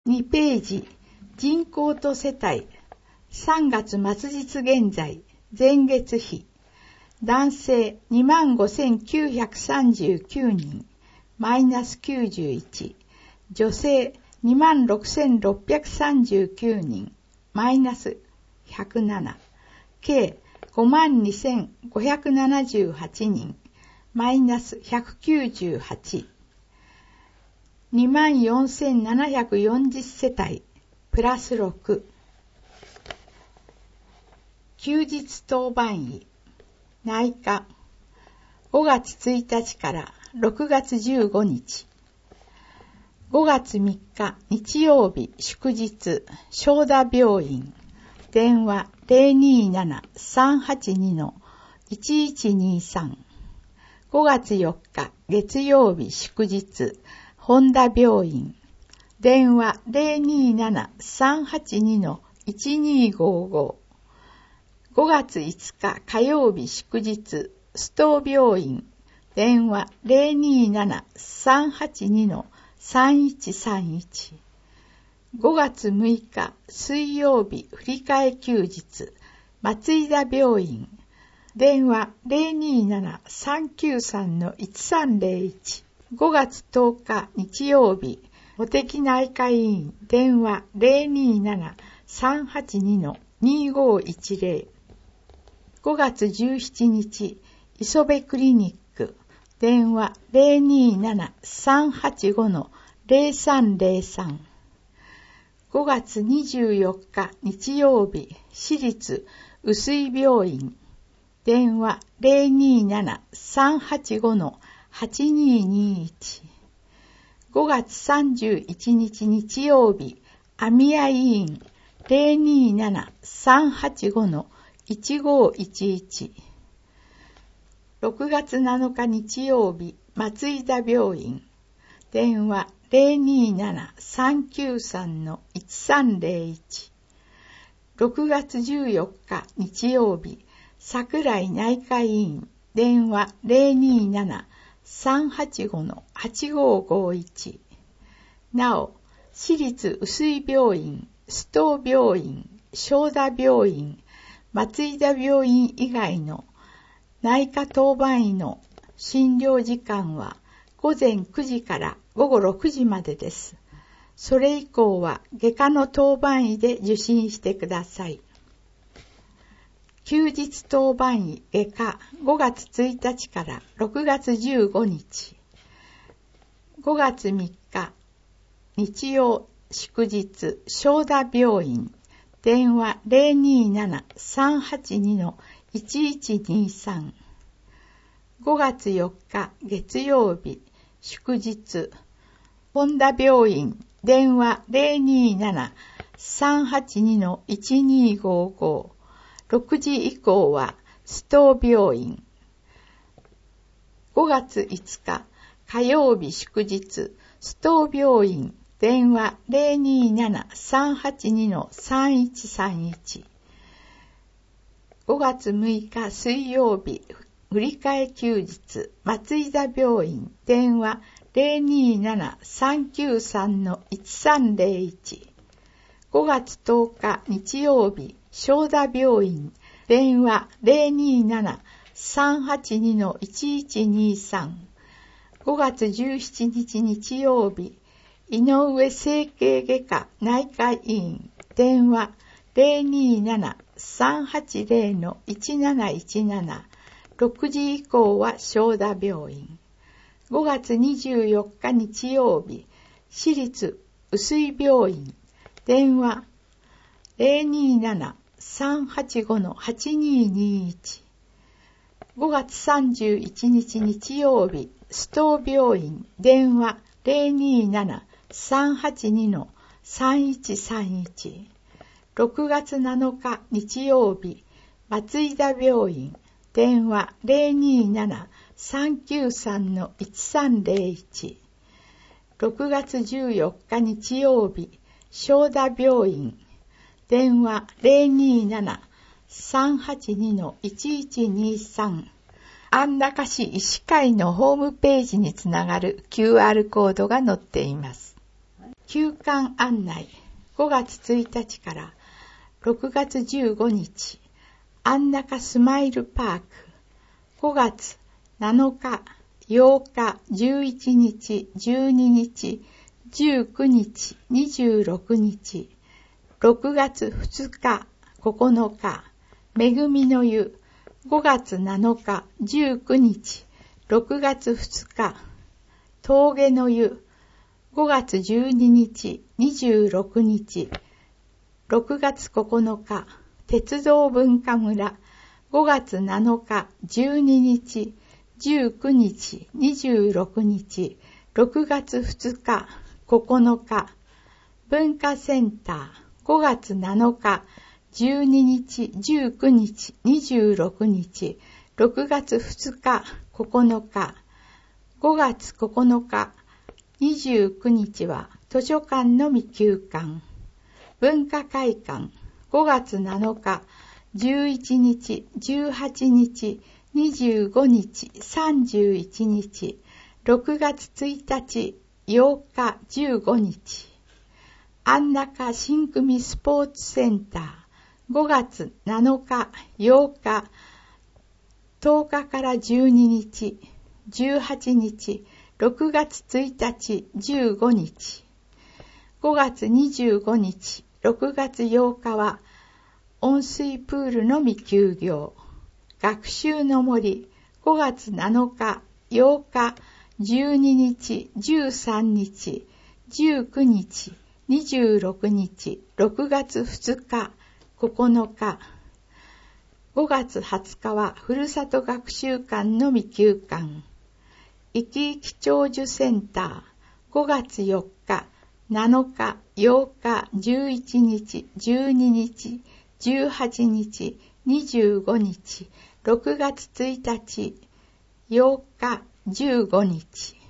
2ページ、人口と世帯、3月末日現在、前月比、男性 25,939 人、マイナス91、女性 26,639 人、マイナス107、計 52,578 人、マイナス198、24,740 世帯、プラス6。休日当番医、内科、5月1日から6月15日。5月3日日曜日祝日、正田病院、電話 027-382-1123。5月4日月曜日祝日、本田病院、電話 027-382-1255。5月5日火曜日祝日、須藤病院、電話 027-382-3131。5月6日水曜日振り替え休日、松井田病院、電話 027-393-1301。5月10日日曜日、茂木内科医院、電話 027-382-2510。5月17日、磯部クリニック、電話 027-385-0303。5月24日日曜日、私立臼井病院、電話 027-385-8221。5月31日日曜日、網谷医院、027-385-1511。6月7日日曜日、松井田病院、電話 027-393-1301。6月14日日曜日、桜井内科医院、電話 027-385-8551。なお、私立臼井病院、須藤病院、正田病院、松井田病院以外の内科当番医の診療時間は午前9時から午後6時までです。それ以降は外科の当番医で受診してください。休日当番医外科5月1日から6月15日。5月3日日曜祝日、正田病院、電話 027-382-1123。5月4日月曜日祝日、本田病院、電話 027-382-1255。6時以降は須藤病院。5月5日火曜日祝日、須藤病院、電話 027-382-3131。5月6日水曜日振り替え休日、松井田病院、電話 027-393-1301。5月10日日曜日正田病院、電話 027-382-1123。5月17日日曜日、井上整形外科内科医院、電話 027-380-1717。6時以降は正田病院。5月24日日曜日、私立臼井病院、電話 027-385-8221。5月31日日曜日、須藤病院、電話 027-382-3131。6月7日日曜日、松井田病院、電話 027-393-1301。6月14日日曜日、正田病院、電話 027-382-1123。安中市医師会のホームページにつながる QR コードが載っています。 休館案内。5月1日から6月15日、安中スマイルパーク。5月7日、8日、11日、12日、19日、26日、6月2日、9日、恵みの湯。5月7日、19日、6月2日、峠の湯。5月12日、26日、6月9日、鉄道文化村。5月7日、12日、19日、26日、6月2日、9日、文化センター。5月7日、12日、19日、26日、6月2日、9日、5月9日、29日は図書館のみ休館。文化会館。5月7日、11日、18日、25日、31日、6月1日、8日、15日。安中新組スポーツセンター。5月7日、8日、10日から12日、18日、6月1日、15日。5月25日、6月8日は、温水プールのみ休業。学習の森。5月7日、8日、12日、13日、19日、26日、6月2日、9日。5月20日は、ふるさと学習館のみ休館。生き生き長寿センター。5月4日、7日、8日、11日、12日、18日、25日、6月1日、8日、15日。